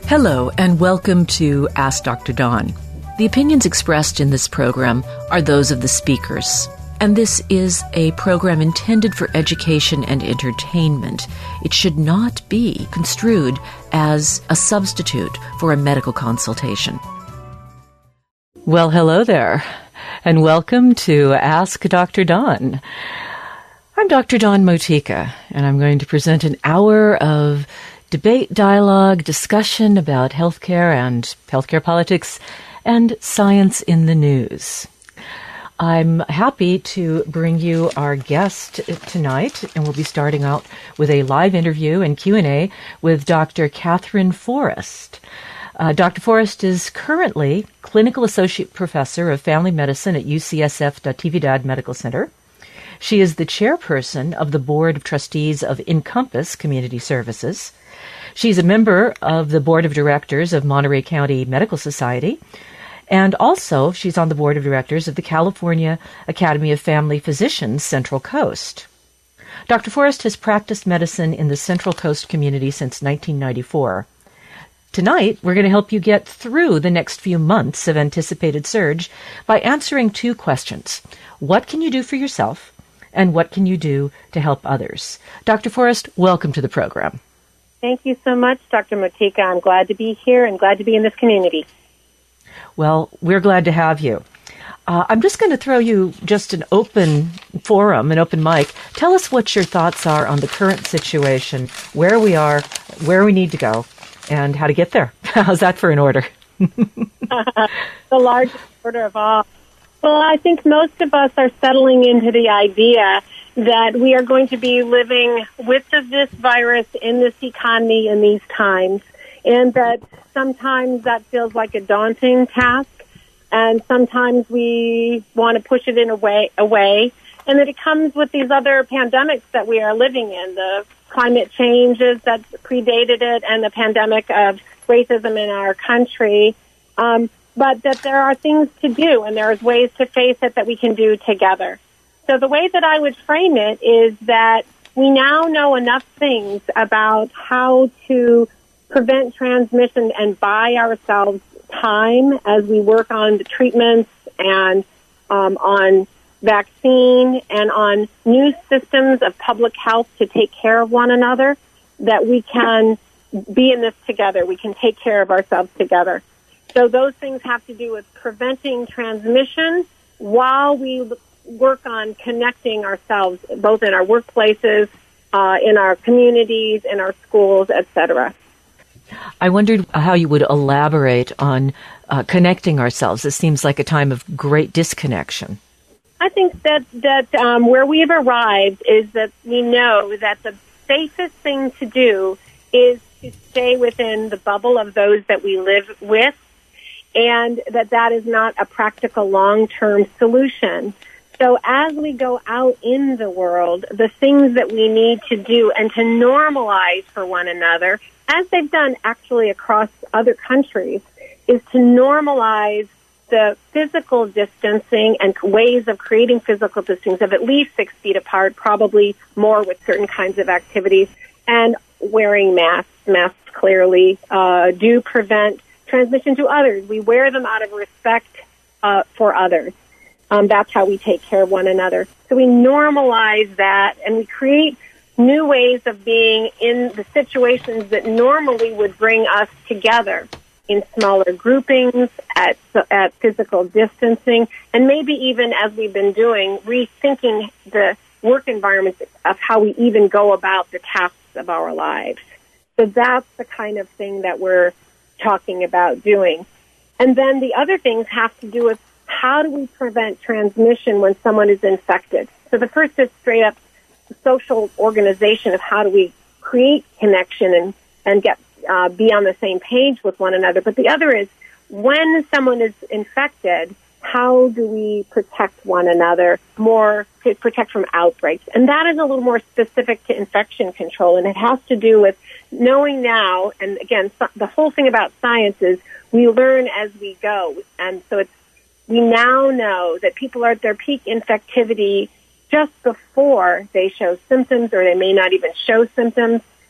Hello, and welcome to Ask Dr. Dawn. The opinions expressed in this program are those of the speakers, and this is a program intended for education and entertainment. It should not be construed as a substitute for a medical consultation. Well, hello there, and welcome to Ask Dr. Dawn. I'm Dr. Dawn Motika, and I'm going to present an hour of debate, dialogue, discussion about healthcare and healthcare politics and science in the news. I'm happy to bring you our guest tonight, and we'll be starting out with a live interview and Q&A with Dr. Catherine Forrest. Dr. Forrest is currently Clinical Associate Professor of Family Medicine at UCSF Natividad Medical Center. She is the chairperson of the Board of Trustees of Encompass Community Services. She's a member of the Board of Directors of Monterey County Medical Society, and also she's on the Board of Directors of the California Academy of Family Physicians Central Coast. Dr. Forrest has practiced medicine in the Central Coast community since 1994. Tonight, we're going to help you get through the next few months of anticipated surge by answering two questions. What can you do for yourself, and what can you do to help others? Dr. Forrest, welcome to the program. Thank you so much, Dr. Motika. I'm glad to be here and glad to be in this community. Well, we're glad to have you. I'm just going to throw you just an open forum, an open mic. Tell us what your thoughts are on the current situation, where we are, where we need to go, and how to get there. How's that for an order? The largest order of all. Well, I think most of us are settling into the idea that we are going to be living with this virus in this economy in these times, and that sometimes that feels like a daunting task, and sometimes we want to push it in away, and that it comes with these other pandemics that we are living in, the climate changes that predated it and the pandemic of racism in our country, but that there are things to do and there's ways to face it that we can do together. So the way that I would frame it is that we now know enough things about how to prevent transmission and buy ourselves time as we work on the treatments and on vaccine and on new systems of public health to take care of one another, that we can be in this together. We can take care of ourselves together. So those things have to do with preventing transmission while we work on connecting ourselves, both in our workplaces, in our communities, in our schools, etc. I wondered how you would elaborate on connecting ourselves. This seems like a time of great disconnection. I think that where we've arrived is that we know that the safest thing to do is to stay within the bubble of those that we live with, and that is not a practical long-term solution. So as we go out in the world, the things that we need to do and to normalize for one another, as they've done actually across other countries, is to normalize the physical distancing and ways of creating physical distancing of at least 6 feet apart, probably more with certain kinds of activities, and wearing masks. Masks clearly do prevent transmission to others. We wear them out of respect for others. That's how we take care of one another. So we normalize that, and we create new ways of being in the situations that normally would bring us together in smaller groupings, at physical distancing, and maybe even, as we've been doing, rethinking the work environments of how we even go about the tasks of our lives. So that's the kind of thing that we're talking about doing. And then the other things have to do with how do we prevent transmission when someone is infected. So the first is straight up social organization of how do we create connection and get be on the same page with one another. But the other is when someone is infected, how do we protect one another more to protect from outbreaks? And that is a little more specific to infection control, and it has to do with knowing now, and again, the whole thing about science is we learn as we go. And so we now know that people are at their peak infectivity just before they show symptoms, or they may not even show symptoms.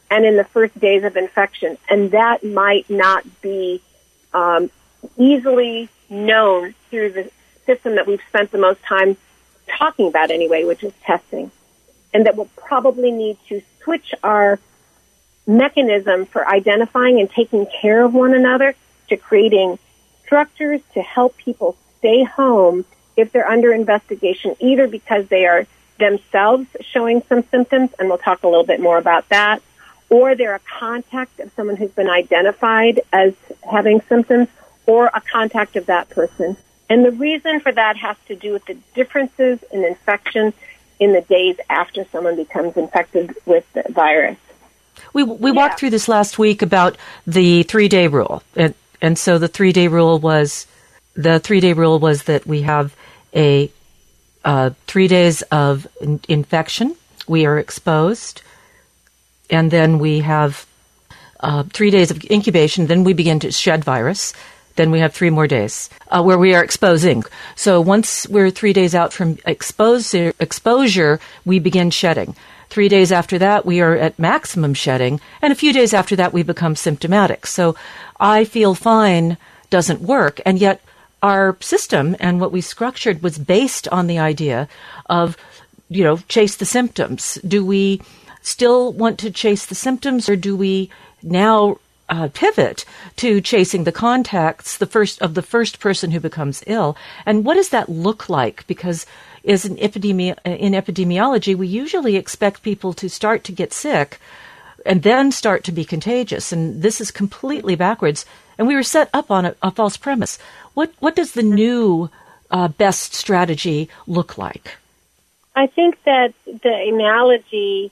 and in the first days of infection. And that might not be easily known through the system that we've spent the most time talking about anyway, which is testing. And that we'll probably need to switch our mechanism for identifying and taking care of one another to creating structures to help people stay home if they're under investigation, either because they are themselves showing some symptoms, and we'll talk a little bit more about that, or they're a contact of someone who's been identified as having symptoms, or a contact of that person. And the reason for that has to do with the differences in infection in the days after someone becomes infected with the virus. We walked through this last week about the 3-day rule. And so the 3-day rule was that we have a 3 days of infection. We are exposed. And then we have 3 days of incubation. Then we begin to shed virus. Then we have 3 more days where we are exposing. So once we're 3 days out from exposure, we begin shedding. 3 days after that, we are at maximum shedding. And a few days after that, we become symptomatic. So I feel fine doesn't work. And yet our system and what we structured was based on the idea of, chase the symptoms. Do we still want to chase the symptoms, or do we now pivot to chasing the contacts, the first person who becomes ill? And what does that look like? Because in epidemiology, we usually expect people to start to get sick and then start to be contagious. And this is completely backwards. And we were set up on a false premise. What does the new best strategy look like? I think that the analogy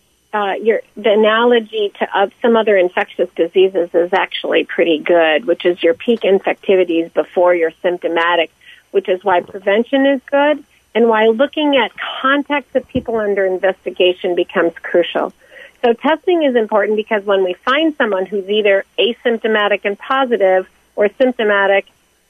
to some other infectious diseases is actually pretty good, which is your peak infectivity is before you're symptomatic, which is why prevention is good and why looking at contacts of people under investigation becomes crucial. So testing is important because when we find someone who's either asymptomatic and positive or symptomatic,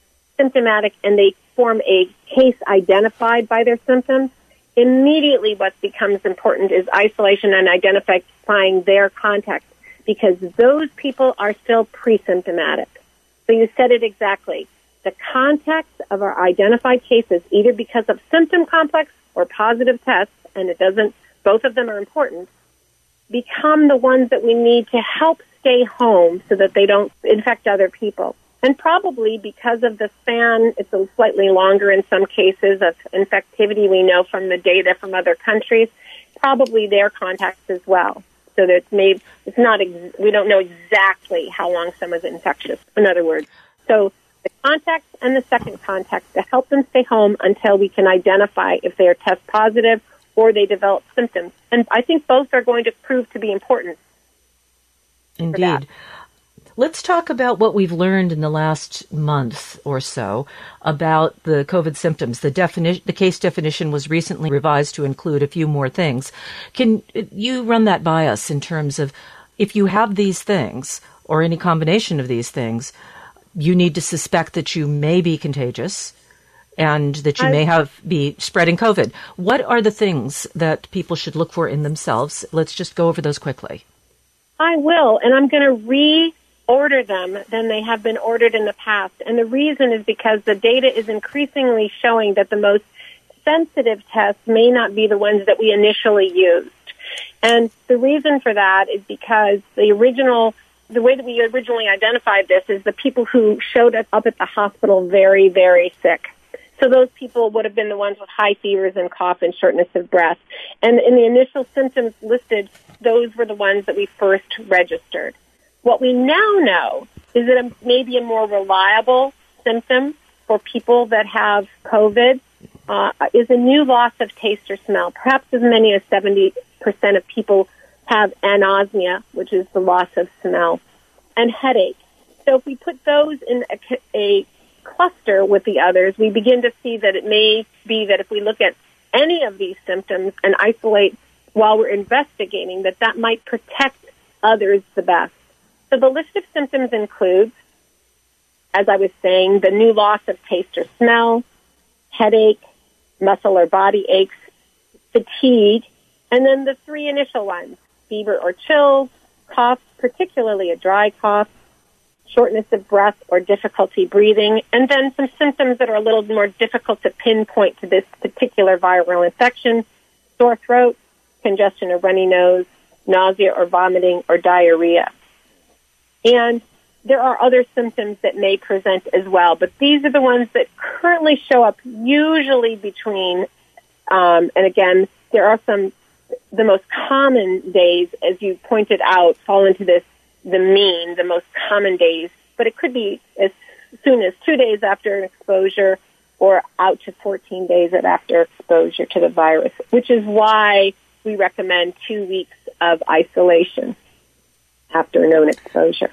and they form a case identified by their symptoms, immediately what becomes important is isolation and identifying their contacts, because those people are still pre-symptomatic. So you said it exactly. The contacts of our identified cases, either because of symptom complex or positive tests, and both of them are important, become the ones that we need to help stay home so that they don't infect other people. And probably because of the span, it's a slightly longer in some cases of infectivity we know from the data from other countries, probably their contacts as well. So that we don't know exactly how long someone's infectious, in other words. So the contacts and the second contact to help them stay home until we can identify if they are test positive or they develop symptoms. And I think both are going to prove to be important. Indeed. Let's talk about what we've learned in the last month or so about the COVID symptoms. The case definition was recently revised to include a few more things. Can you run that by us in terms of if you have these things or any combination of these things, you need to suspect that you may be contagious and that you may be spreading COVID. What are the things that people should look for in themselves? Let's just go over those quickly. I will, and I'm going to reorder them than they have been ordered in the past. And the reason is because the data is increasingly showing that the most sensitive tests may not be the ones that we initially used. And the reason for that is because the way that we originally identified this is the people who showed up at the hospital very, very sick. So those people would have been the ones with high fevers and cough and shortness of breath. And in the initial symptoms listed, those were the ones that we first registered. What we now know is that maybe a more reliable symptom for people that have COVID is a new loss of taste or smell. Perhaps as many as 70% of people have anosmia, which is the loss of smell, and headache. So if we put those in a cluster with the others, we begin to see that it may be that if we look at any of these symptoms and isolate while we're investigating, that might protect others the best. So the list of symptoms includes, as I was saying, the new loss of taste or smell, headache, muscle or body aches, fatigue, and then the 3 initial ones, fever or chills, cough, particularly a dry cough, shortness of breath or difficulty breathing, and then some symptoms that are a little more difficult to pinpoint to this particular viral infection: sore throat, congestion or runny nose, nausea or vomiting, or diarrhea. And there are other symptoms that may present as well, but these are the ones that currently show up usually between, and again, there are some, the most common days, as you pointed out, fall into this, the most common days, but it could be as soon as 2 days after an exposure or out to 14 days after exposure to the virus, which is why we recommend 2 weeks of isolation after known exposure.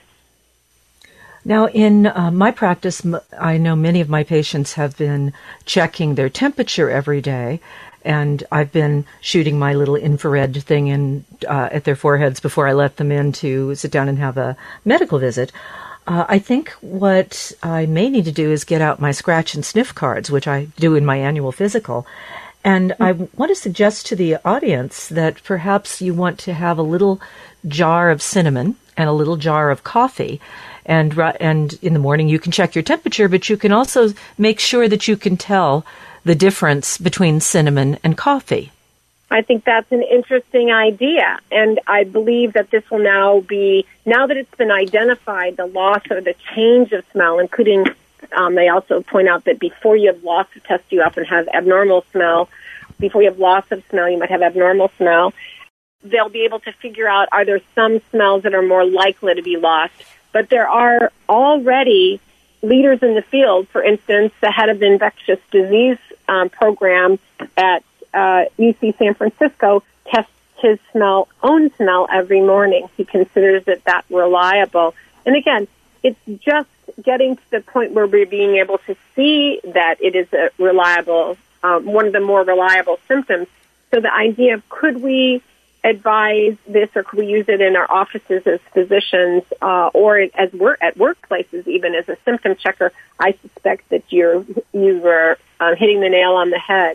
Now, in my practice, I know many of my patients have been checking their temperature every day, and I've been shooting my little infrared thing in at their foreheads before I let them in to sit down and have a medical visit. I think what I may need to do is get out my scratch and sniff cards, which I do in my annual physical. And I want to suggest to the audience that perhaps you want to have a little jar of cinnamon and a little jar of coffee. And in the morning you can check your temperature, but you can also make sure that you can tell the difference between cinnamon and coffee. I think that's an interesting idea, and I believe that this will now that it's been identified, the loss or the change of smell, including, they also point out that before you have loss of taste, you often have abnormal smell. Before you have loss of smell, you might have abnormal smell. They'll be able to figure out, are there some smells that are more likely to be lost? But there are already leaders in the field. For instance, the head of the infectious disease program at UC San Francisco tests his own smell every morning. He considers it that reliable. And again, it's just getting to the point where we're being able to see that it is a reliable, one of the more reliable symptoms. So the idea of, could we advise this, or could we use it in our offices as physicians, or as we're at workplaces even as a symptom checker? I suspect that you were hitting the nail on the head.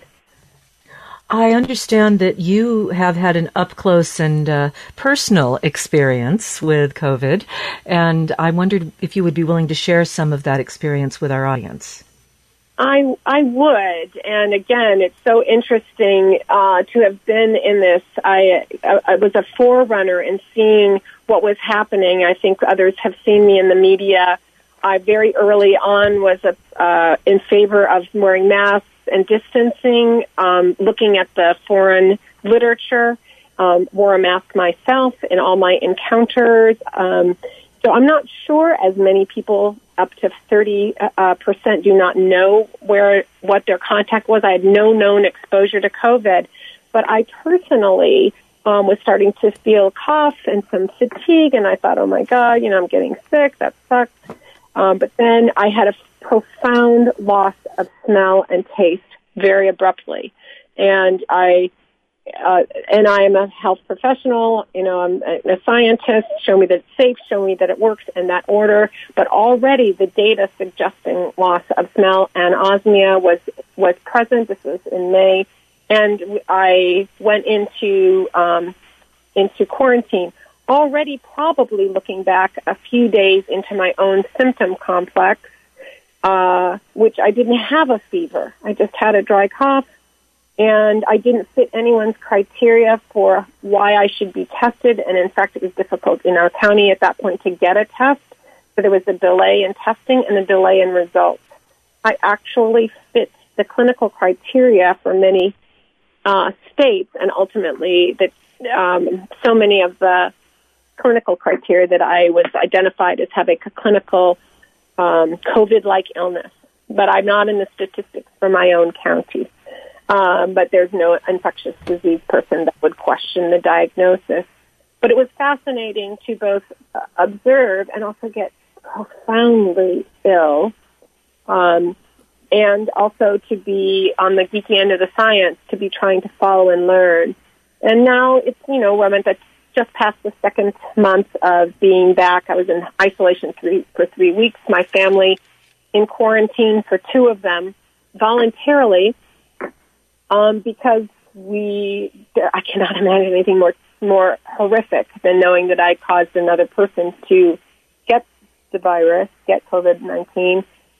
I understand that you have had an up-close and personal experience with COVID, and I wondered if you would be willing to share some of that experience with our audience. I would, and again, it's so interesting to have been in this. I was a forerunner in seeing what was happening. I think others have seen me in the media. I very early on was in favor of wearing masks and distancing, looking at the foreign literature, wore a mask myself in all my encounters. So I'm not sure as many people, up to 30% do not know what their contact was. I had no known exposure to COVID, but I personally was starting to feel cough and some fatigue, and I thought, oh my God, I'm getting sick. That sucks. But then I had a profound loss of smell and taste very abruptly, and I am a health professional. I'm a scientist. Show me that it's safe. Show me that it works in that order. But already the data suggesting loss of smell and anosmia was present. This was in May, and I went into quarantine. Already, probably looking back a few days into my own symptom complex, which I didn't have a fever. I just had a dry cough. And I didn't fit anyone's criteria for why I should be tested. And in fact, it was difficult in our county at that point to get a test. So there was a delay in testing and a delay in results. I actually fit the clinical criteria for many states, and ultimately that so many of the clinical criteria that I was identified as having a clinical COVID-like illness. But I'm not in the statistics for my own county. But there's no infectious disease person that would question the diagnosis. But it was fascinating to both observe and also get profoundly ill, and also to be on the geeky end of the science, to be trying to follow and learn. And now it's, women that just past the second month of being back. I was in isolation for 3 weeks. My family in quarantine for 2 of them voluntarily, because I cannot imagine anything more more horrific than knowing that I caused another person to get the virus, get COVID-19.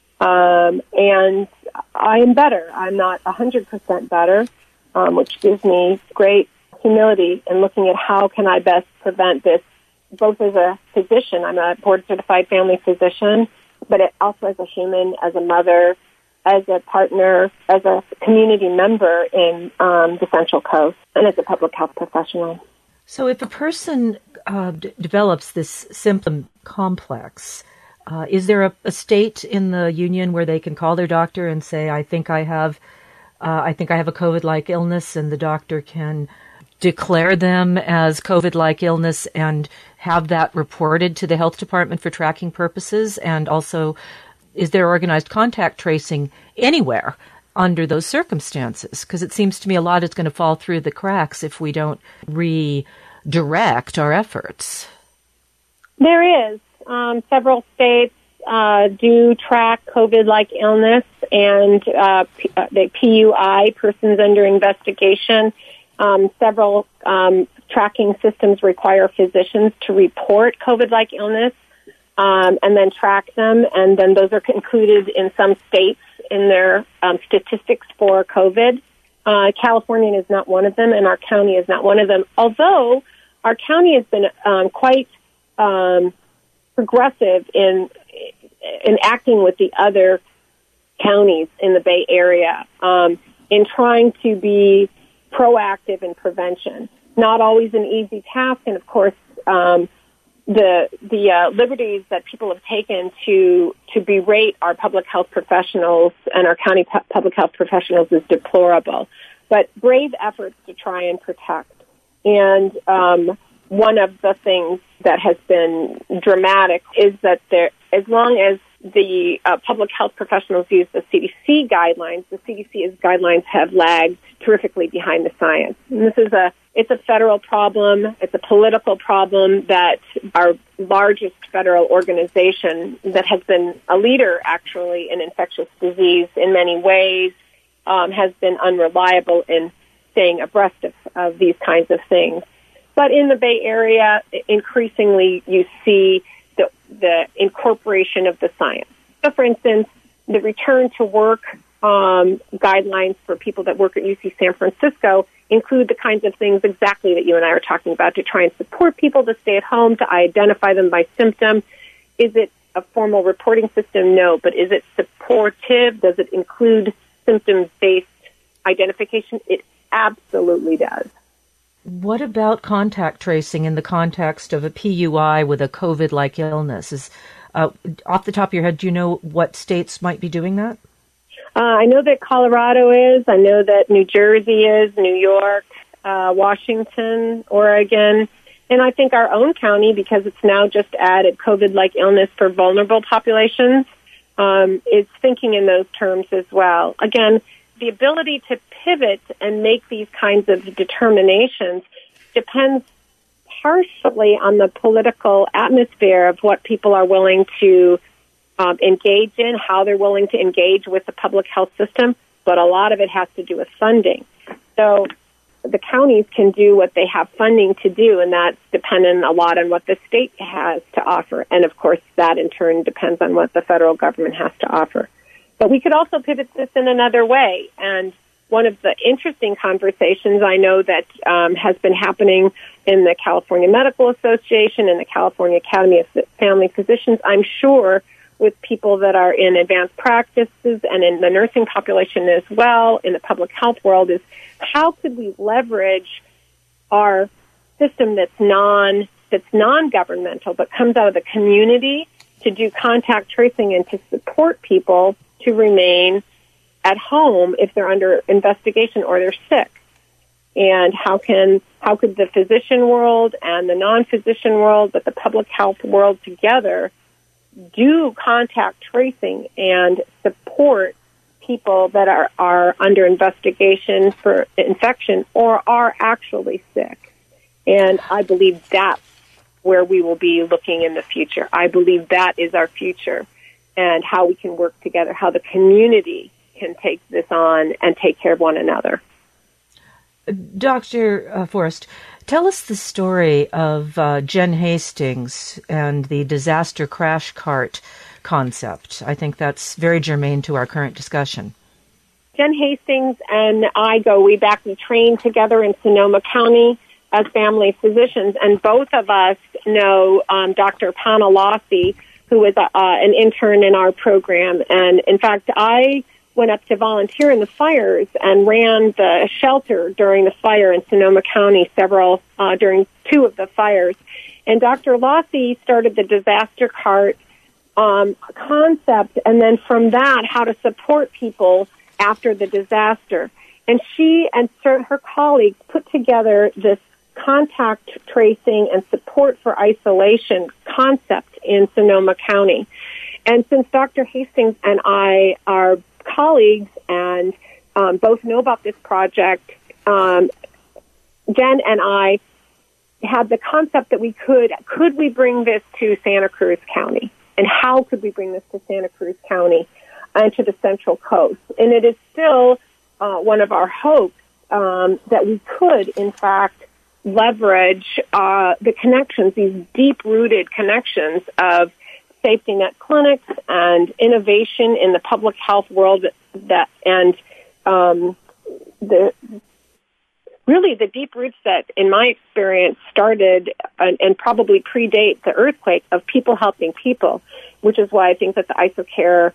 And I am better. I'm not 100% better, which gives me great humility in looking at how can I best prevent this, both as a physician. I'm a board-certified family physician, but also as a human, as a mother, as a partner, as a community member in the Central Coast, and as a public health professional. So if a person develops this symptom complex, is there a state in the union where they can call their doctor and say, I think I have a COVID-like illness, and the doctor can declare them as COVID-like illness and have that reported to the health department for tracking purposes? And also, is there organized contact tracing anywhere under those circumstances? Because it seems to me a lot is going to fall through the cracks if we don't redirect our efforts. There is. Several states do track COVID-like illness, and the PUI, persons under investigation. Several tracking systems require physicians to report COVID-like illness and then track them, and then those are included in some states in their statistics for COVID. California is not one of them, and our county is not one of them, although our county has been quite progressive in acting with the other counties in the Bay Area in trying to be proactive in prevention. Not always an easy task, and of course, the liberties that people have taken to berate our public health professionals and our county public health professionals is deplorable. But brave efforts to try and protect. And one of the things that has been dramatic is that as long as the public health professionals use the CDC guidelines, the CDC's guidelines have lagged terrifically behind the science. And it's a federal problem. It's a political problem that our largest federal organization that has been a leader, actually, in infectious disease in many ways, has been unreliable in staying abreast of these kinds of things. But in the Bay Area, increasingly you see the incorporation of the science. So, for instance, the return to work guidelines for people that work at UC San Francisco include the kinds of things exactly that you and I are talking about to try and support people to stay at home, to identify them by symptom. Is it a formal reporting system? No. But is it supportive? Does it include symptom-based identification? It absolutely does. What about contact tracing in the context of a PUI with a COVID-like illness? Off the top of your head, do you know what states might be doing that? I know that Colorado is. I know that New Jersey is, New York, Washington, Oregon, and I think our own county, because it's now just added COVID-like illness for vulnerable populations, is thinking in those terms as well. Again, the ability to pivot and make these kinds of determinations depends partially on the political atmosphere of what people are willing to engage in, how they're willing to engage with the public health system, but a lot of it has to do with funding. So the counties can do what they have funding to do, and that's dependent a lot on what the state has to offer. And, of course, that in turn depends on what the federal government has to offer. But we could also pivot this in another way. And one of the interesting conversations I know that has been happening in the California Medical Association and the California Academy of Family Physicians, I'm sure with people that are in advanced practices and in the nursing population as well, in the public health world, is how could we leverage our system that's non-governmental but comes out of the community to do contact tracing and to support people to remain at home if they're under investigation or they're sick. And how could the physician world and the non-physician world, but the public health world together, do contact tracing and support people that are under investigation for infection or are actually sick. And I believe that's where we will be looking in the future. I believe that is our future, and how we can work together, how the community can take this on and take care of one another. Dr. Forrest, Tell us the story of Jen Hastings and the disaster crash cart concept. I think that's very germane to our current discussion. Jen Hastings and I go way back. We trained together in Sonoma County as family physicians, and both of us know Dr. Panna Lossie, who was an intern in our program. And in fact, I went up to volunteer in the fires and ran the shelter during the fire in Sonoma County during two of the fires. And Dr. Lossie started the disaster cart concept, and then from that, how to support people after the disaster. And she and her colleagues put together this contact tracing and support for isolation concept in Sonoma County. And since Dr. Hastings and I are colleagues and both know about this project, Jen and I had the concept that we could we bring this to Santa Cruz County? And how could we bring this to Santa Cruz County and to the Central Coast? And it is still one of our hopes that we could, in fact, leverage the connections, these deep-rooted connections of safety net clinics and innovation in the public health world the deep roots that, in my experience, started and probably predate the earthquake of people helping people, which is why I think that the IsoCare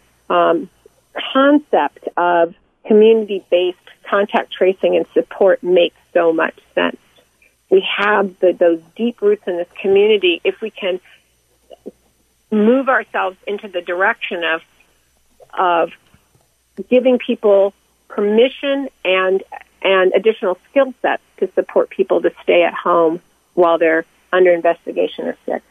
concept of community-based contact tracing and support makes so much sense. We have those deep roots in this community. If we can move ourselves into the direction of giving people permission and additional skill sets to support people to stay at home while they're under investigation or sick.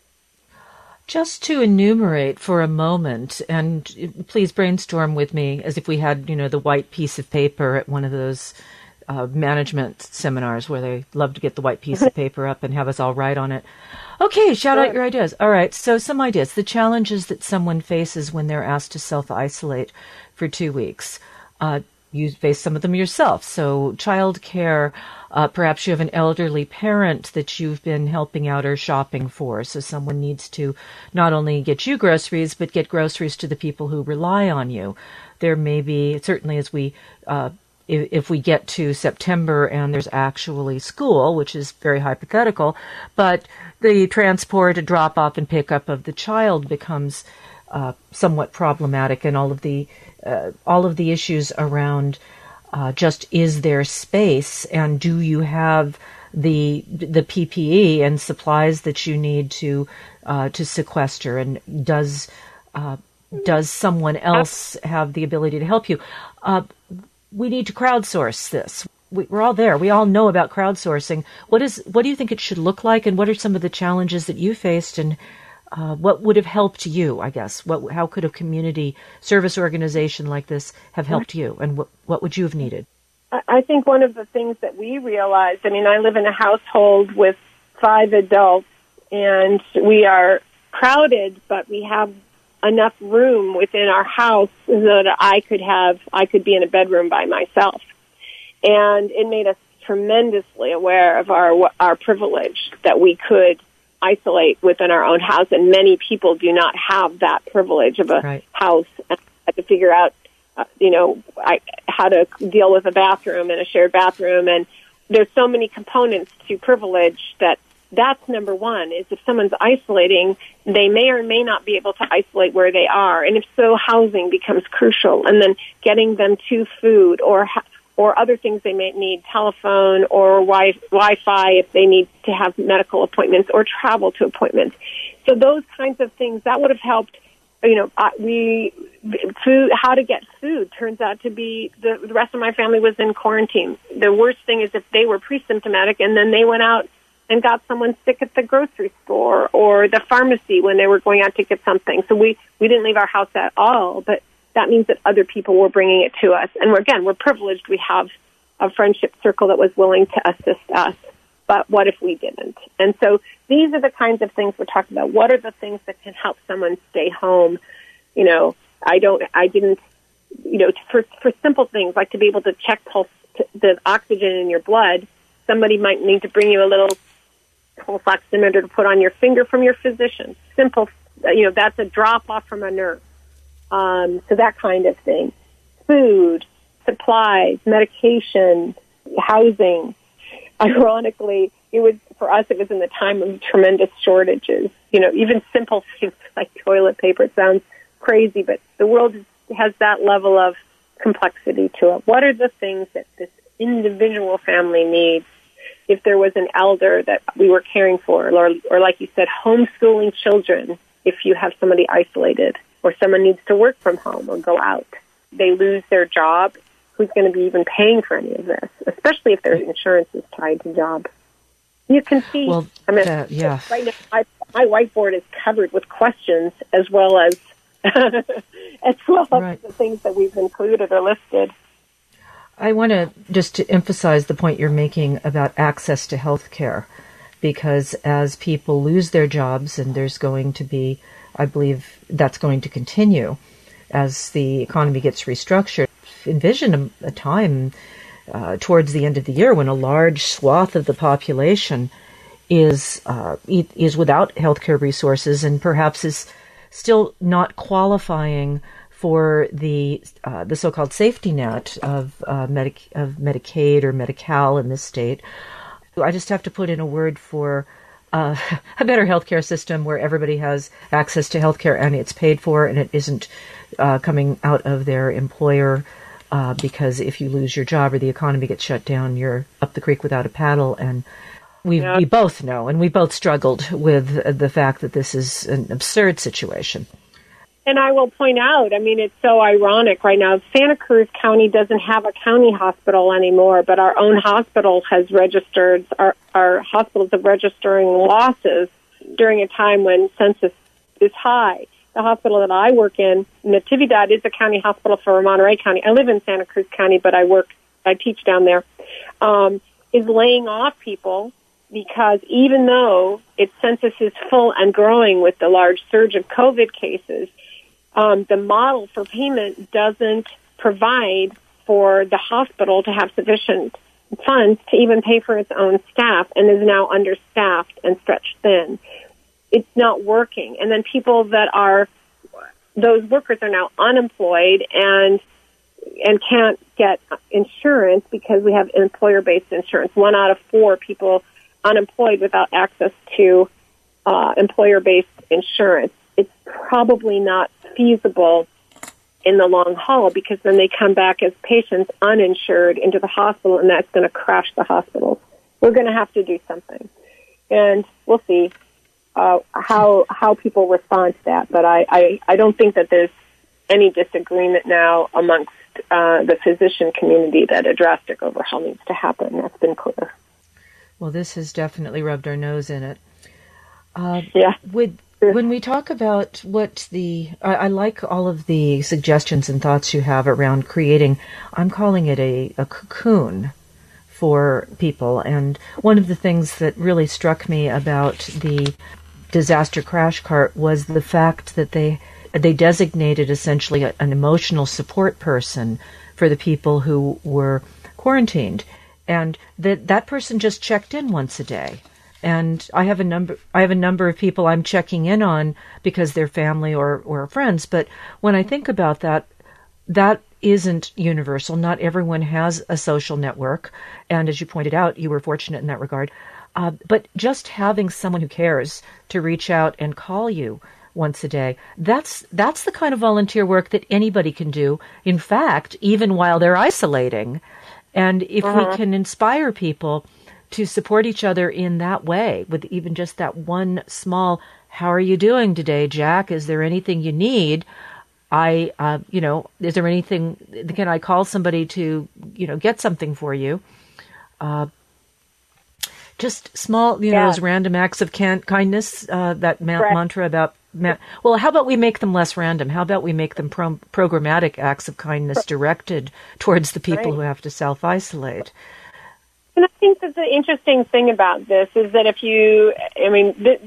Just to enumerate for a moment, and please brainstorm with me as if we had, the white piece of paper at one of those management seminars where they love to get the white piece of paper up and have us all write on it. Okay, shout out your ideas. All right, so some ideas. The challenges that someone faces when they're asked to self-isolate for 2 weeks. You face some of them yourself. So child care, perhaps you have an elderly parent that you've been helping out or shopping for. So someone needs to not only get you groceries, but get groceries to the people who rely on you. There may be, certainly as we if we get to September and there's actually school, which is very hypothetical, but the transport, a drop-off and pick-up of the child becomes somewhat problematic, and all of the issues around just is there space, and do you have the PPE and supplies that you need to sequester, and does someone else have the ability to help you? We need to crowdsource this. We're all there. We all know about crowdsourcing. What do you think it should look like, and what are some of the challenges that you faced, and what would have helped you, I guess? How could a community service organization like this have helped you, and what would you have needed? I think one of the things that we realized, I live in a household with 5 adults, and we are crowded, but we have enough room within our house so that I could be in a bedroom by myself. And it made us tremendously aware of our privilege that we could isolate within our own house, and many people do not have that privilege of a house, and have to figure out, how to deal with a bathroom and a shared bathroom, and there's so many components to privilege that's number one, is if someone's isolating, they may or may not be able to isolate where they are, and if so, housing becomes crucial, and then getting them to food or other things they may need, telephone or Wi-Fi if they need to have medical appointments or travel to appointments. So those kinds of things, that would have helped. How to get food turns out to be, the rest of my family was in quarantine. The worst thing is if they were pre-symptomatic and then they went out and got someone sick at the grocery store or the pharmacy when they were going out to get something. So we didn't leave our house at all, but that means that other people were bringing it to us. And we're privileged. We have a friendship circle that was willing to assist us. But what if we didn't? And so these are the kinds of things we're talking about. What are the things that can help someone stay home? For simple things like to be able to check the oxygen in your blood, somebody might need to bring you a little pulse oximeter to put on your finger from your physician. Simple, that's a drop-off from a nurse. So that kind of thing. Food, supplies, medication, housing. Ironically, it was in the time of tremendous shortages. Even simple things like toilet paper. It sounds crazy, but the world has that level of complexity to it. What are the things that this individual family needs? If there was an elder that we were caring for, or like you said, homeschooling children, if you have somebody isolated, or someone needs to work from home or go out, they lose their job, who's going to be even paying for any of this, especially if their insurance is tied to job? You can see, right now, my whiteboard is covered with questions as well as Right. the things that we've included or listed. I want to just to emphasize the point you're making about access to health care, because as people lose their jobs, and there's going to be, I believe that's going to continue as the economy gets restructured. Envision a time towards the end of the year when a large swath of the population is without healthcare resources and perhaps is still not qualifying for the so-called safety net of Medicaid or Medi-Cal in this state. I just have to put in a word for a better healthcare system where everybody has access to healthcare and it's paid for and it isn't coming out of their employer, because if you lose your job or the economy gets shut down, you're up the creek without a paddle. And we both know, and we both struggled with the fact that this is an absurd situation. And I will point out, it's so ironic right now. Santa Cruz County doesn't have a county hospital anymore, but our own hospital has registered, our hospitals are registering losses during a time when census is high. The hospital that I work in, Natividad, is a county hospital for Monterey County. I live in Santa Cruz County, but I teach down there, is laying off people because even though its census is full and growing with the large surge of COVID cases, the model for payment doesn't provide for the hospital to have sufficient funds to even pay for its own staff and is now understaffed and stretched thin. It's not working. And then those workers are now unemployed and can't get insurance because we have employer-based insurance. 1 out of 4 people unemployed without access to employer-based insurance. It's probably not feasible in the long haul because then they come back as patients uninsured into the hospital, and that's going to crash the hospitals. We're going to have to do something, and we'll see how people respond to that. But I don't think that there's any disagreement now amongst the physician community that a drastic overhaul needs to happen. That's been clear. Well, this has definitely rubbed our nose in it. When we talk about I like all of the suggestions and thoughts you have around creating, I'm calling it a cocoon for people. And one of the things that really struck me about the disaster crash cart was the fact that they designated essentially an emotional support person for the people who were quarantined. And that person just checked in once a day. And I have a number of people I'm checking in on because they're family or friends. But when I think about that isn't universal. Not everyone has a social network. And as you pointed out, you were fortunate in that regard. But just having someone who cares to reach out and call you once a day, that's the kind of volunteer work that anybody can do. In fact, even while they're isolating. And if we can inspire people to support each other in that way, with even just that one small, how are you doing today, Jack? Is there anything you need? Is there anything, can I call somebody to, get something for you? Just small, those random acts of kindness, that mantra about, well, how about we make them less random? How about we make them programmatic acts of kindness directed towards the people who have to self-isolate? And I think that the interesting thing about this is that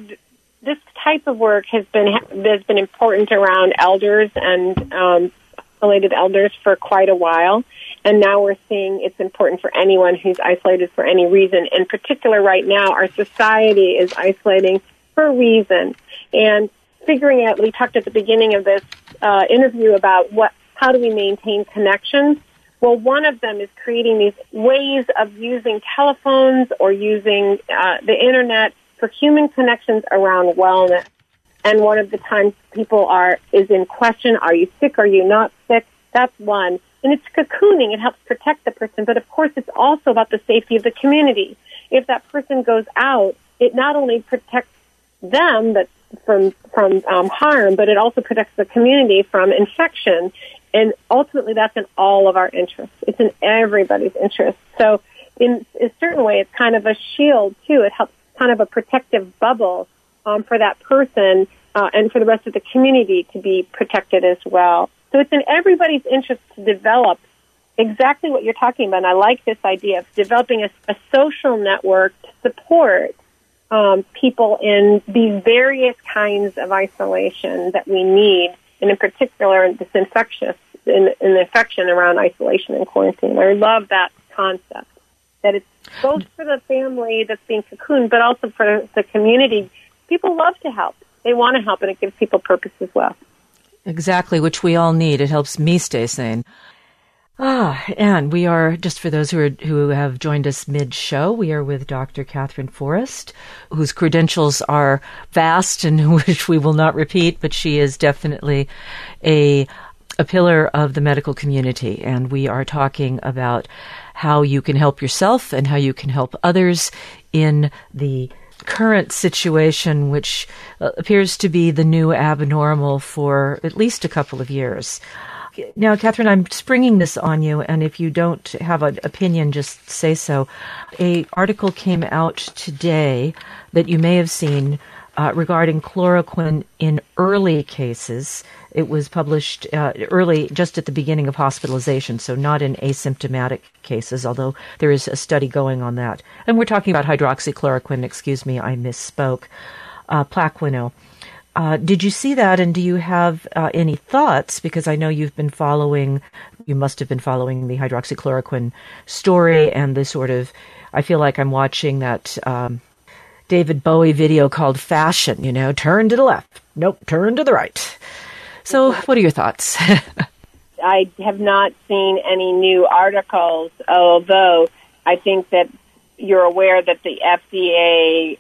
this type of work has been important around elders and isolated elders for quite a while, and now we're seeing it's important for anyone who's isolated for any reason. In particular, right now, our society is isolating for a reason. And figuring out, we talked at the beginning of this interview about how do we maintain connections. Well, one of them is creating these ways of using telephones or using the Internet for human connections around wellness. And one of the times people is in question, are you sick, are you not sick? That's one. And it's cocooning. It helps protect the person. But, of course, it's also about the safety of the community. If that person goes out, it not only protects them from harm, but it also protects the community from infection. And ultimately, that's in all of our interests. It's in everybody's interest. So in a certain way, it's kind of a shield, too. It helps kind of a protective bubble for that person and for the rest of the community to be protected as well. So it's in everybody's interest to develop exactly what you're talking about. And I like this idea of developing a social network to support people in these various kinds of isolation that we need, and in particular, this infection around isolation and quarantine. I love that concept, that it's both for the family that's being cocooned, but also for the community. People love to help. They want to help, and it gives people purpose as well. Exactly, which we all need. It helps me stay sane. And we are, just for those who have joined us mid-show, we are with Dr. Catherine Forrest, whose credentials are vast and which we will not repeat, but she is definitely a pillar of the medical community. And we are talking about how you can help yourself and how you can help others in the current situation, which appears to be the new abnormal for at least a couple of years. Now, Catherine, I'm springing this on you, and if you don't have an opinion, just say so. An article came out today that you may have seen regarding chloroquine in early cases. It was published early, just at the beginning of hospitalization, so not in asymptomatic cases, although there is a study going on that. And we're talking about hydroxychloroquine. Excuse me, I misspoke. Plaquenil. Did you see that, and do you have any thoughts? Because I know you must have been following the hydroxychloroquine story and the sort of, I feel like I'm watching that David Bowie video called Fashion, turn to the left. Nope, turn to the right. So what are your thoughts? I have not seen any new articles, although I think that you're aware that the FDA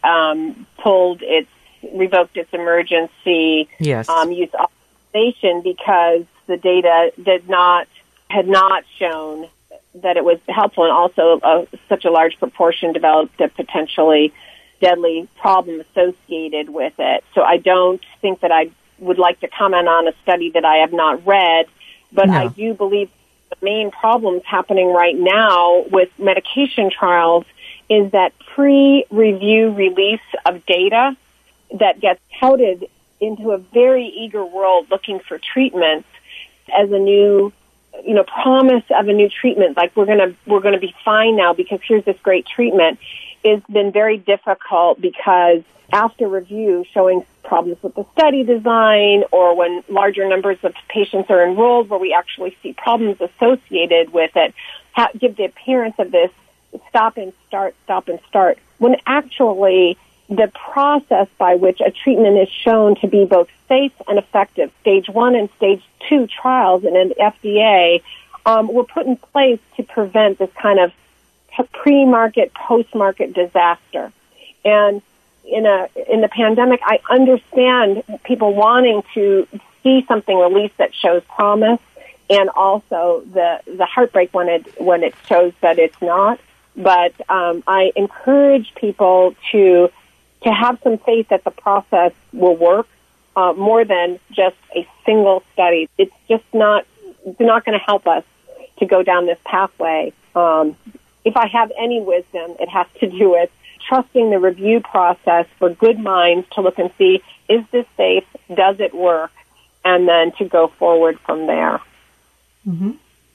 revoked its emergency use authorization because the data had not shown that it was helpful, and also such a large proportion developed a potentially deadly problem associated with it. So I don't think that I would like to comment on a study that I have not read, but I do believe the main problems happening right now with medication trials is that pre-review release of data that gets touted into a very eager world looking for treatments as a new, promise of a new treatment. Like we're gonna be fine now because here's this great treatment. It's been very difficult because after review showing problems with the study design, or when larger numbers of patients are enrolled where we actually see problems associated with it, give the appearance of this stop and start, when actually the process by which a treatment is shown to be both safe and effective, stage 1 and stage 2 trials in an FDA, were put in place to prevent this kind of pre-market, post-market disaster. And in the pandemic, I understand people wanting to see something released that shows promise, and also the heartbreak when it shows that it's not. But I encourage people to have some faith that the process will work more than just a single study. It's just not going to help us to go down this pathway. If I have any wisdom, it has to do with trusting the review process for good minds to look and see, is this safe? Does it work? And then to go forward from there. Mm-hmm.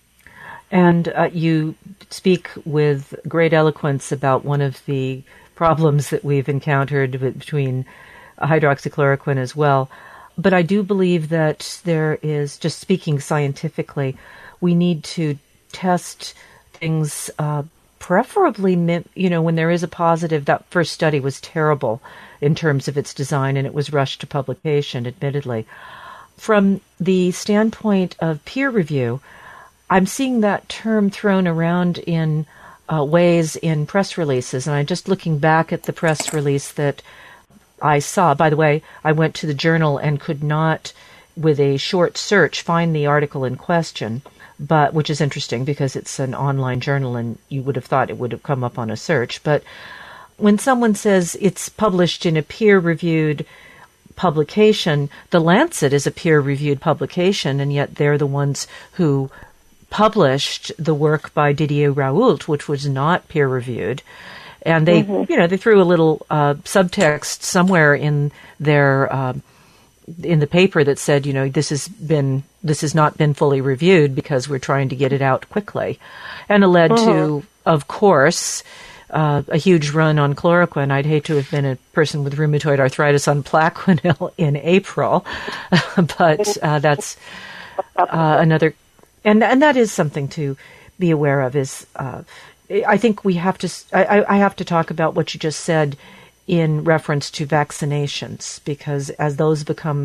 And you speak with great eloquence about one of the problems that we've encountered between hydroxychloroquine as well. But I do believe that there is, just speaking scientifically, we need to test things preferably, when there is a positive. That first study was terrible in terms of its design, and it was rushed to publication, admittedly. From the standpoint of peer review, I'm seeing that term thrown around in ways in press releases, and I'm just looking back at the press release that I saw. By the way, I went to the journal and could not, with a short search, find the article in question, but which is interesting because it's an online journal and you would have thought it would have come up on a search. But when someone says it's published in a peer-reviewed publication, The Lancet is a peer-reviewed publication, and yet they're the ones who published the work by Didier Raoult, which was not peer-reviewed. And they, they threw a little subtext somewhere in their in the paper that said, this has not been fully reviewed because we're trying to get it out quickly, and it led to, of course, a huge run on chloroquine. I'd hate to have been a person with rheumatoid arthritis on Plaquenil in April, but that's another, and that is something to be aware of. Is I think we have to. I have to talk about what you just said in reference to vaccinations, because as those become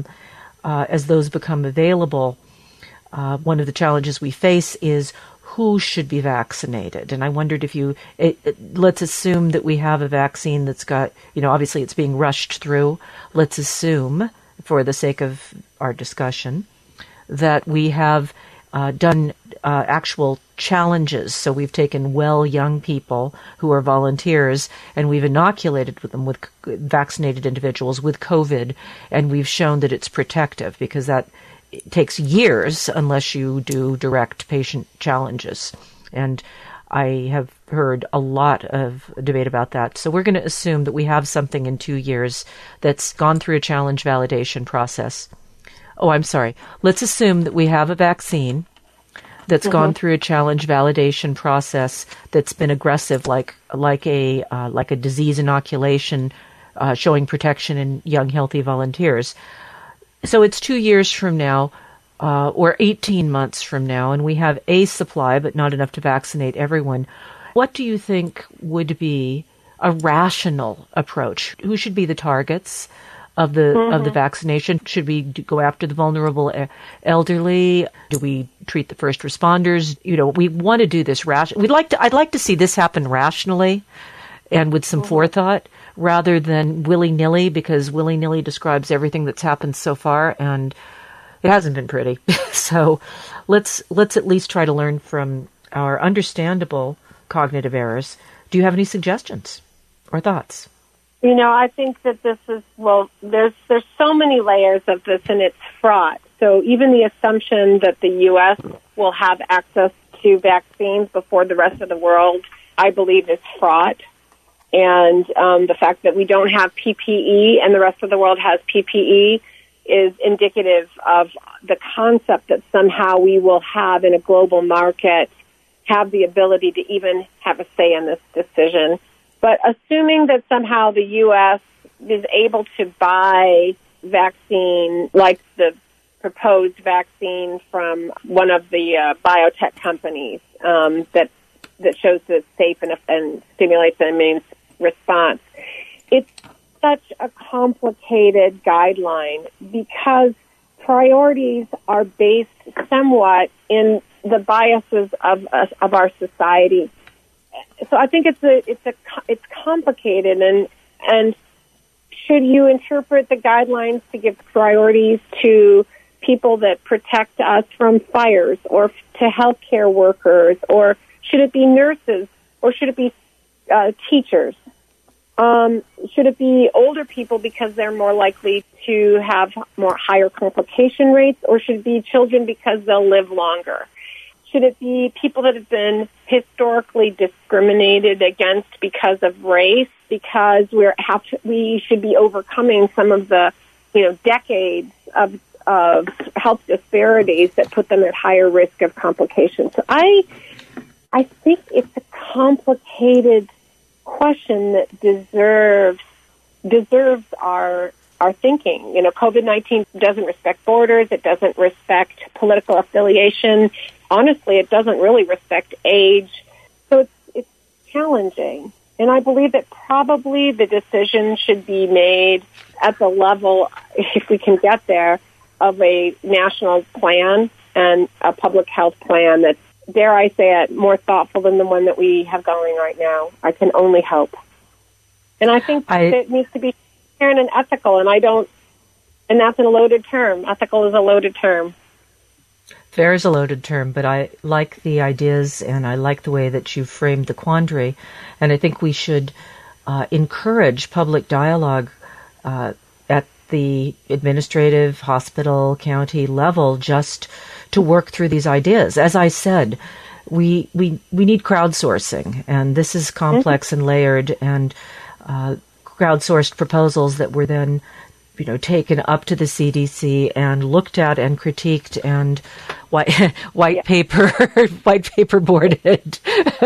available, one of the challenges we face is who should be vaccinated. And I wondered if let's assume that we have a vaccine that's got, obviously it's being rushed through. Let's assume, for the sake of our discussion, that we have done actual challenges. So we've taken young people who are volunteers, and we've inoculated them with vaccinated individuals with COVID, and we've shown that it's protective, because that takes years unless you do direct patient challenges. And I have heard a lot of debate about that. So we're going to assume that we have something in 2 years that's gone through a challenge validation process. Oh, I'm sorry. Let's assume that we have a vaccine that's gone through a challenge validation process that's been aggressive, like a disease inoculation, showing protection in young, healthy volunteers. So it's 2 years from now, or 18 months from now, and we have a supply, but not enough to vaccinate everyone. What do you think would be a rational approach? Who should be the targets of the vaccination? Should we go after the vulnerable elderly? Do we treat the first responders? We want to do this I'd like to see this happen rationally and with some forethought, rather than willy-nilly, because willy-nilly describes everything that's happened so far, and it hasn't been pretty. So let's at least try to learn from our understandable cognitive errors. Do you have any suggestions or thoughts? I think that this is, there's so many layers of this, and it's fraught. So even the assumption that the U.S. will have access to vaccines before the rest of the world, I believe, is fraught. And the fact that we don't have PPE and the rest of the world has PPE is indicative of the concept that somehow we will have, in a global market, have the ability to even have a say in this decision. But assuming that somehow the U.S. is able to buy vaccine, like the proposed vaccine from one of the biotech companies that shows that it's safe and stimulates an immune response, it's such a complicated guideline because priorities are based somewhat in the biases of our society. So I think it's complicated, and should you interpret the guidelines to give priorities to people that protect us from fires, or to healthcare workers, or should it be nurses, or should it be teachers? Should it be older people because they're more likely to have higher complication rates, or should it be children because they'll live longer? Should it be people that have been historically discriminated against because of race, because we should be overcoming some of the decades of health disparities that put them at higher risk of complications? So I think it's a complicated question that deserves our our thinking. You know, COVID-19 doesn't respect borders. It doesn't respect political affiliation. Honestly, it doesn't really respect age. So it's challenging. And I believe that probably the decision should be made at the level, if we can get there, of a national plan and a public health plan that's, dare I say it, more thoughtful than the one that we have going right now. I can only hope. And I think it needs to be fair and ethical, and that's a loaded term. Ethical is a loaded term. Fair is a loaded term, but I like the ideas and I like the way that you framed the quandary. And I think we should encourage public dialogue at the administrative, hospital, county level just to work through these ideas. As I said, we need crowdsourcing, and this is complex and layered, and crowdsourced proposals that were then taken up to the CDC and looked at and critiqued and white paper boarded.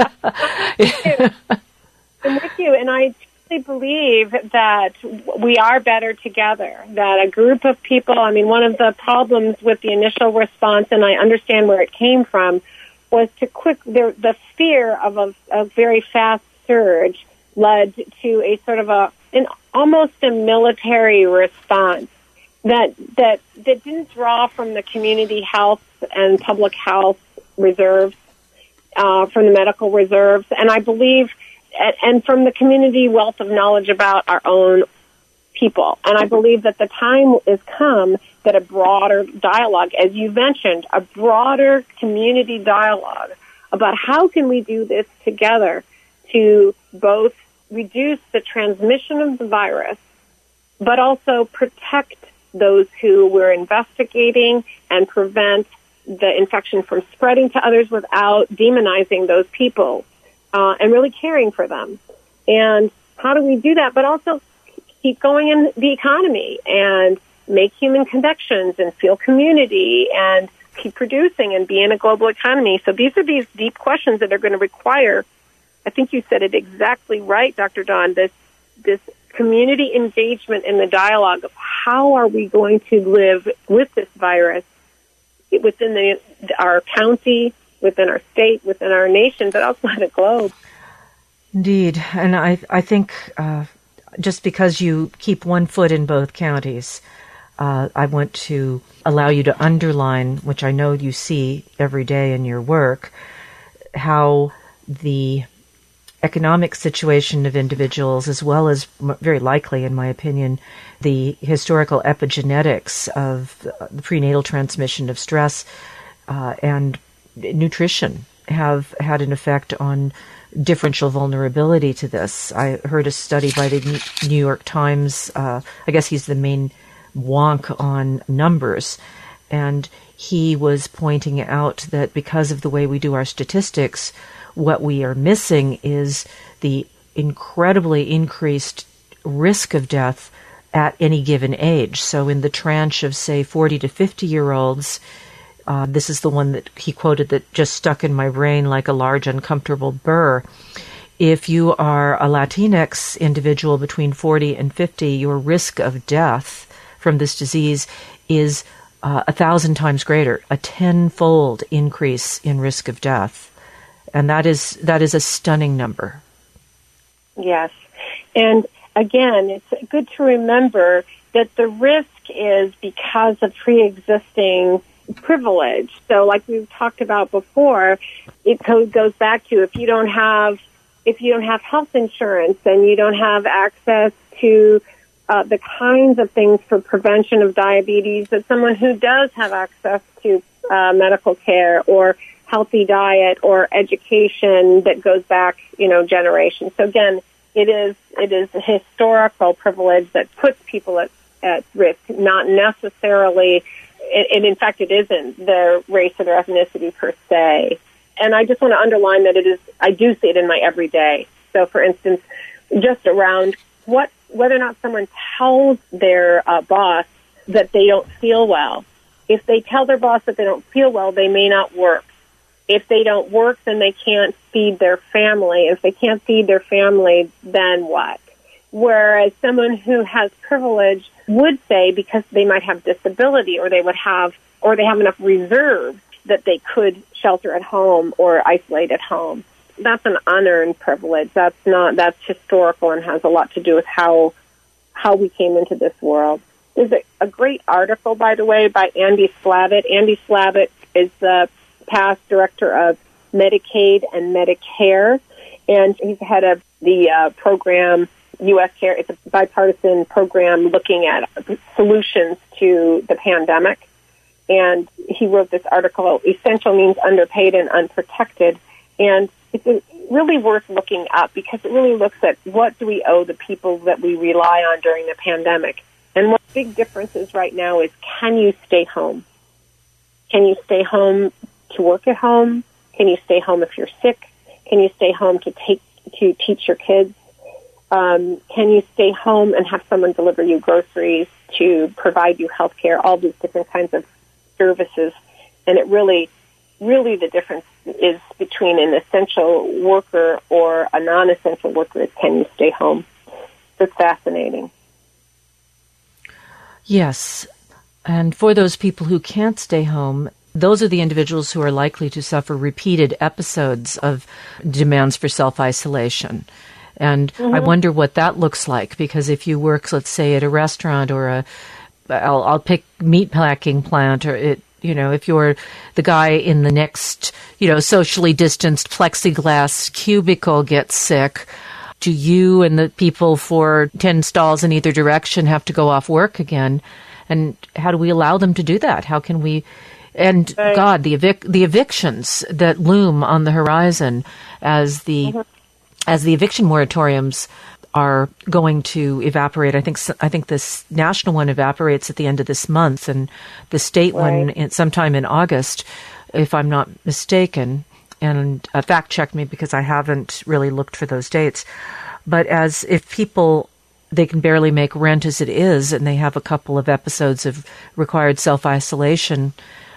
I'm with you, and I truly believe that we are better together, that a group of people, one of the problems with the initial response, and I understand where it came from, was the fear of a very fast surge led to a sort of almost a military response that didn't draw from the community health and public health reserves, from the medical reserves, and I believe, and from the community wealth of knowledge about our own people. And I believe that the time has come that a broader dialogue, as you mentioned, a broader community dialogue about how can we do this together to both reduce the transmission of the virus, but also protect those who we're investigating and prevent the infection from spreading to others without demonizing those people, and really caring for them. And how do we do that, but also keep going in the economy and make human connections and feel community and keep producing and be in a global economy? So these are these deep questions that are going to require, I think you said it exactly right, Dr. Dawn, this community engagement in the dialogue of how are we going to live with this virus within our county, within our state, within our nation, but also the globe. Indeed. And I think just because you keep one foot in both counties, I want to allow you to underline, which I know you see every day in your work, how the economic situation of individuals, as well as, very likely, in my opinion, the historical epigenetics of the prenatal transmission of stress and nutrition have had an effect on differential vulnerability to this. I heard a study by the New York Times. I guess he's the main wonk on numbers, and he was pointing out that because of the way we do our statistics, what we are missing is the incredibly increased risk of death at any given age. So in the tranche of, say, 40 to 50-year-olds, this is the one that he quoted that just stuck in my brain like a large, uncomfortable burr. If you are a Latinx individual between 40 and 50, your risk of death from this disease is 1,000 times greater, a 10-fold increase in risk of death. And that is a stunning number. Yes. And again, it's good to remember that the risk is because of pre-existing privilege. So like we've talked about before, it goes back to if you don't have health insurance and you don't have access to the kinds of things for prevention of diabetes that someone who does have access to medical care or healthy diet or education that goes back, generations. So again, it is a historical privilege that puts people at risk, not necessarily, and in fact it isn't their race or their ethnicity per se. And I just want to underline that I do see it in my everyday. So for instance, just around whether or not someone tells their boss that they don't feel well. If they tell their boss that they don't feel well, they may not work. If they don't work, then they can't feed their family. If they can't feed their family, then what? Whereas someone who has privilege would say, because they might have disability or they have enough reserve that they could shelter at home or isolate at home. That's an unearned privilege. That's historical and has a lot to do with how we came into this world. There's a great article, by the way, by Andy Slavitt. Andy Slavitt is the past director of Medicaid and Medicare, and he's head of the program U.S. Care. It's a bipartisan program looking at solutions to the pandemic. And he wrote this article, Essential Means Underpaid and Unprotected. And it's really worth looking up because it really looks at what do we owe the people that we rely on during the pandemic. And what big difference is right now is, can you stay home? Can you stay home to work at home? Can you stay home if you're sick? Can you stay home to teach your kids? Can you stay home and have someone deliver you groceries, to provide you health care, all these different kinds of services? And it really the difference is between an essential worker or a non-essential worker is, can you stay home? It's fascinating. Yes. And for those people who can't stay home, those are the individuals who are likely to suffer repeated episodes of demands for self-isolation. And I wonder what that looks like, because if you work, let's say, at a restaurant or I'll pick meatpacking plant, or if you're the guy in the next, socially distanced plexiglass cubicle gets sick, do you and the people for 10 stalls in either direction have to go off work again? And how do we allow them to do that? How can we? And right. God, the evictions that loom on the horizon as the eviction moratoriums are going to evaporate. I think this national one evaporates at the end of this month, and the state right. one sometime in August, if I'm not mistaken. And fact check me, because I haven't really looked for those dates. But as if people, they can barely make rent as it is, and they have a couple of episodes of required self-isolation,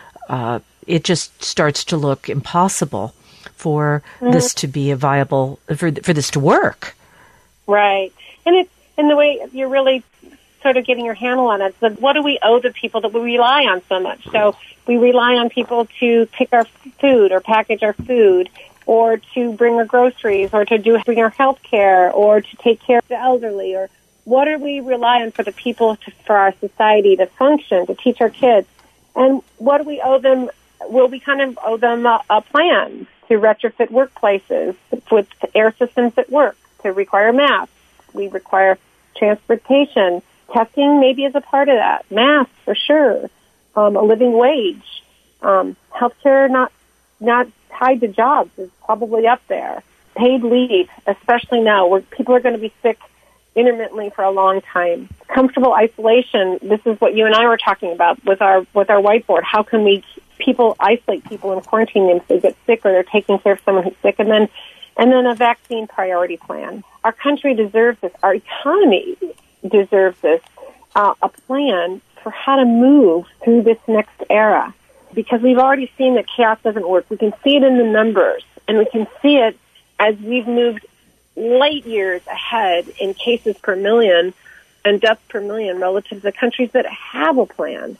it just starts to look impossible for this to be a viable, for this to work. Right. And it's in the way you're really sort of getting your handle on it. So what do we owe the people that we rely on so much? So we rely on people to pick our food or package our food, or to bring our groceries, or to bring our health care, or to take care of the elderly, or what do we rely on for the people, for our society to function, to teach our kids? And what do we owe them? Well, we kind of owe them a plan to retrofit workplaces with air systems at work, to require masks. We require transportation. Testing maybe is a part of that. Masks, for sure. A living wage. Healthcare not tied to jobs is probably up there. Paid leave, especially now, where people are going to be sick intermittently for a long time. Comfortable isolation. This is what you and I were talking about with our whiteboard. How can we isolate people and quarantine them if they get sick, or they're taking care of someone who's sick, and then a vaccine priority plan. Our country deserves this. Our economy deserves this. A plan for how to move through this next era, because we've already seen that chaos doesn't work. We can see it in the numbers, and we can see it as we've moved light years ahead in cases per million and deaths per million relative to the countries that have a plan.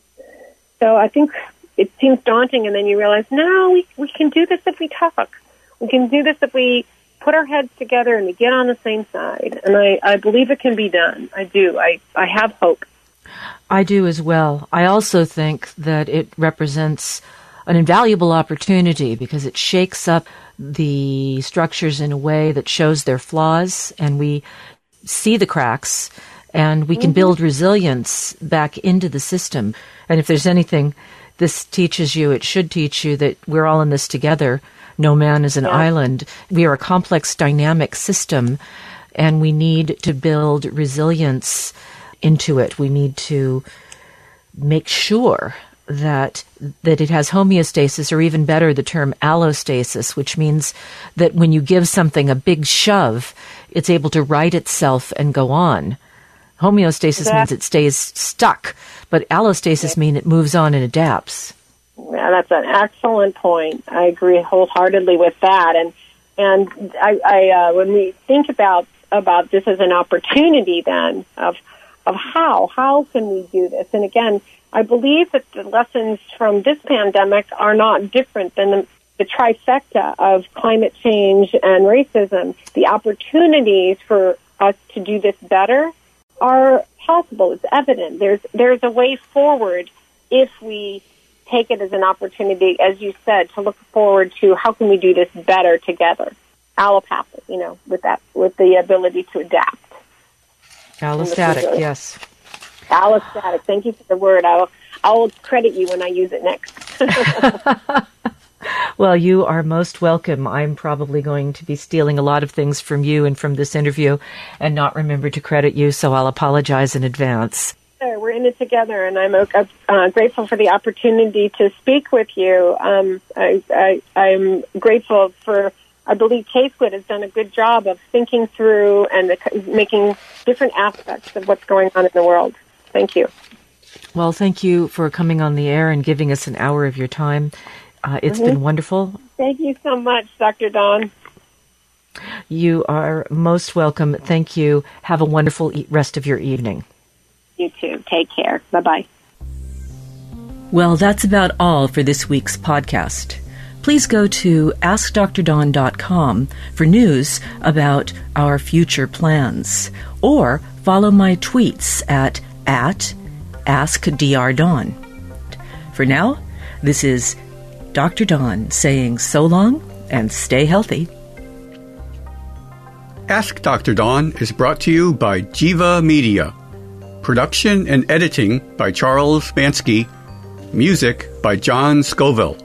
So I think it seems daunting, and then you realize, no, we can do this if we talk. We can do this if we put our heads together and we get on the same side. And I believe it can be done. I do. I have hope. I do as well. I also think that it represents an invaluable opportunity, because it shakes up the structures in a way that shows their flaws, and we see the cracks, and we can build resilience back into the system. And if there's anything this teaches you, it should teach you that we're all in this together. No man is an island. We are a complex, dynamic system, and we need to build resilience into it. We need to make sure that it has homeostasis, or even better, the term allostasis, which means that when you give something a big shove, it's able to right itself and go on. Homeostasis means it stays stuck, but allostasis means it moves on and adapts. Yeah, that's an excellent point. I agree wholeheartedly with that. And I when we think about about this as an opportunity then of how can we do this? And again, I believe that the lessons from this pandemic are not different than the trifecta of climate change and racism. The opportunities for us to do this better are possible. It's evident. There's a way forward if we take it as an opportunity, as you said, to look forward to how can we do this better together. Allopathic, with the ability to adapt. Allostatic, yes. Allostatic. Thank you for the word. I'll credit you when I use it next. Well, you are most welcome. I'm probably going to be stealing a lot of things from you and from this interview and not remember to credit you, so I'll apologize in advance. We're in it together, and I'm grateful for the opportunity to speak with you. I'm grateful for, I believe Casewood has done a good job of thinking through and making different aspects of what's going on in the world. Thank you. Well, thank you for coming on the air and giving us an hour of your time. It's been wonderful. Thank you so much, Dr. Dawn. You are most welcome. Thank you. Have a wonderful rest of your evening. You too. Take care. Bye-bye. Well, that's about all for this week's podcast. Please go to AskDrDawn.com for news about our future plans, or follow my tweets at AskDrDawn. For now, this is Dr. Dawn saying so long and stay healthy. Ask Dr. Dawn is brought to you by Jiva Media. Production and editing by Charles Bansky. Music by John Scoville.